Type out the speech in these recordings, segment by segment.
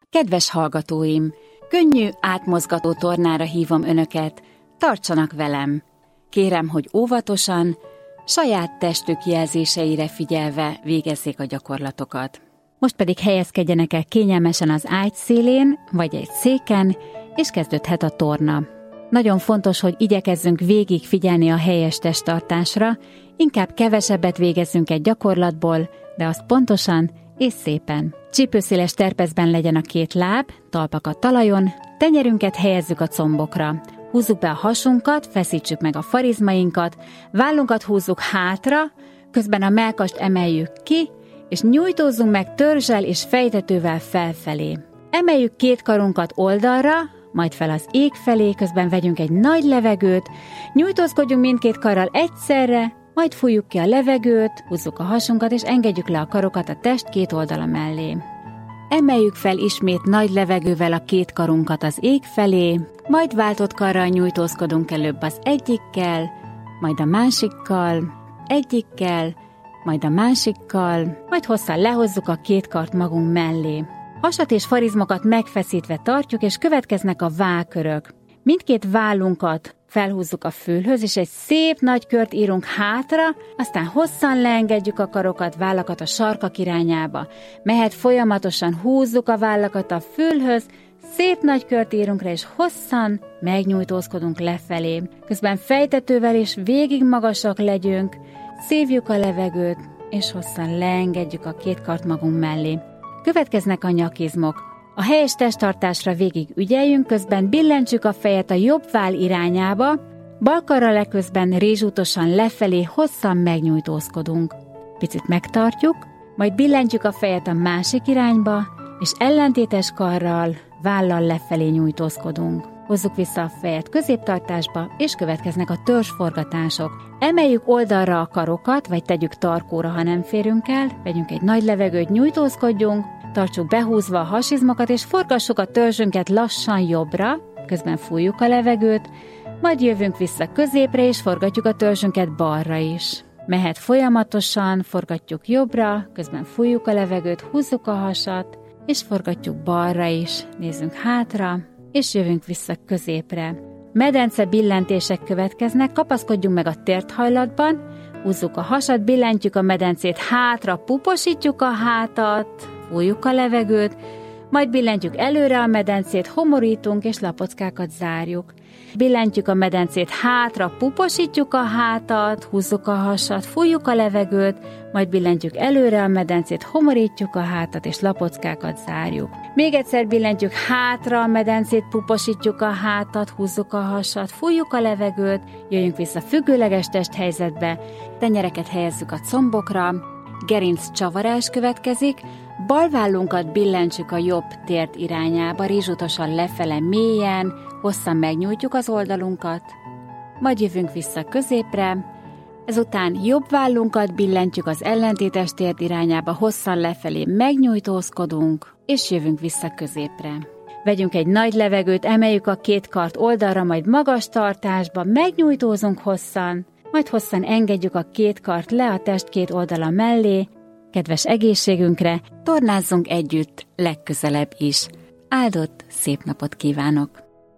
Kedves hallgatóim, könnyű, átmozgató tornára hívom önöket, tartsanak velem. Kérem, hogy óvatosan, saját testük jelzéseire figyelve végezzék a gyakorlatokat. Most pedig helyezkedjenek el kényelmesen az ágy szélén, vagy egy széken, és kezdődhet a torna. Nagyon fontos, hogy igyekezzünk végig figyelni a helyes testtartásra, inkább kevesebbet végezzünk egy gyakorlatból, de azt pontosan és szépen. Csípőszéles terpezben legyen a két láb, talpak a talajon, tenyerünket helyezzük a combokra. Húzzuk be a hasunkat, feszítsük meg a farizmainkat, vállunkat húzzuk hátra, közben a mellkast emeljük ki, és nyújtózzunk meg törzsel és fejtetővel felfelé. Emeljük két karunkat oldalra, majd fel az ég felé, közben vegyünk egy nagy levegőt, nyújtózkodjunk mindkét karral egyszerre, majd fújjuk ki a levegőt, húzzuk a hasunkat, és engedjük le a karokat a test két oldala mellé. Emeljük fel ismét nagy levegővel a két karunkat az ég felé, majd váltott karral nyújtózkodunk előbb az egyikkel, majd a másikkal, egyikkel, majd a másikkal, majd hosszan lehozzuk a két kart magunk mellé. Hasat és farizmokat megfeszítve tartjuk, és következnek a vállkörök. Mindkét vállunkat felhúzzuk a fülhöz, és egy szép nagy kört írunk hátra, aztán hosszan leengedjük a karokat, vállakat a sarkak irányába. Mehet folyamatosan, húzzuk a vállakat a fülhöz, szép nagy kört írunk rá, és hosszan megnyújtózkodunk lefelé. Közben fejtetővel és végig magasak legyünk, szívjuk a levegőt, és hosszan leengedjük a két kart magunk mellé. Következnek a nyakizmok. A helyes testtartásra végig ügyeljünk, közben billentsük a fejet a jobb váll irányába, bal karral eközben rézsútosan lefelé hosszan megnyújtózkodunk. Picit megtartjuk, majd billentjük a fejet a másik irányba, és ellentétes karral, vállal lefelé nyújtózkodunk. Hozzuk vissza a fejet középtartásba, és következnek a törzsforgatások. Emeljük oldalra a karokat, vagy tegyük tarkóra, ha nem férünk el, vegyünk egy nagy levegőt, nyújtózkodjunk, tartsuk behúzva a hasizmokat, és forgassuk a törzsünket lassan jobbra, közben fújjuk a levegőt, majd jövünk vissza középre, és forgatjuk a törzsünket balra is. Mehet folyamatosan, forgatjuk jobbra, közben fújjuk a levegőt, húzzuk a hasat, és forgatjuk balra is, nézzünk hátra, és jövünk vissza középre. Medence billentések következnek, kapaszkodjunk meg a térthajlatban, húzzuk a hasat, billentjük a medencét hátra, puposítjuk a hátat, fújjuk a levegőt, majd billentjük előre a medencét, homorítunk és lapockákat zárjuk. Billentjük a medencét hátra, puposítjuk a hátat, húzzuk a hasat, fújjuk a levegőt, majd billentjük előre a medencét, homorítjuk a hátat és lapockákat zárjuk. Még egyszer billentjük hátra a medencét, puposítjuk a hátat, húzzuk a hasat, fújjuk a levegőt, jöjjünk vissza függőleges testhelyzetbe, tenyereket helyezzük a combokra, gerinc csavarás következik, bal vállunkat billentsük a jobb tért irányába, rizsutasan lefele mélyen, hosszan megnyújtjuk az oldalunkat, majd jövünk vissza középre, ezután jobb vállunkat billentjük az ellentétes tért irányába, hosszan lefelé megnyújtózkodunk, és jövünk vissza középre. Vegyünk egy nagy levegőt, emeljük a két kart oldalra, majd magas tartásba, megnyújtózunk hosszan, majd hosszan engedjük a két kart le a test két oldala mellé. Kedves egészségünkre, tornázzunk együtt legközelebb is. Áldott, szép napot kívánok!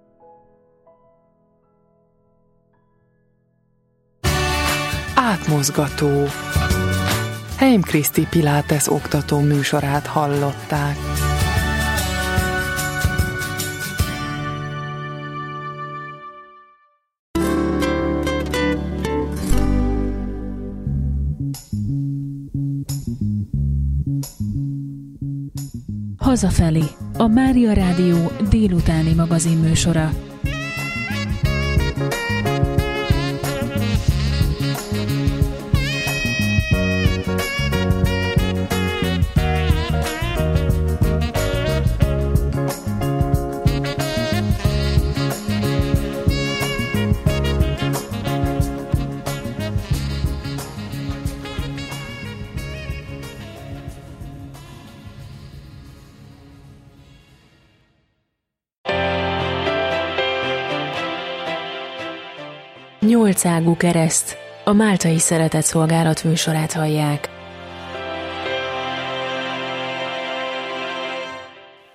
Átmozgató. Heim Kriszti Pilates oktató műsorát hallották. Hazafelé, a Mária Rádió délutáni magazinműsora. Nyolcágú kereszt, a Máltai Szeretetszolgálat műsorát hallják.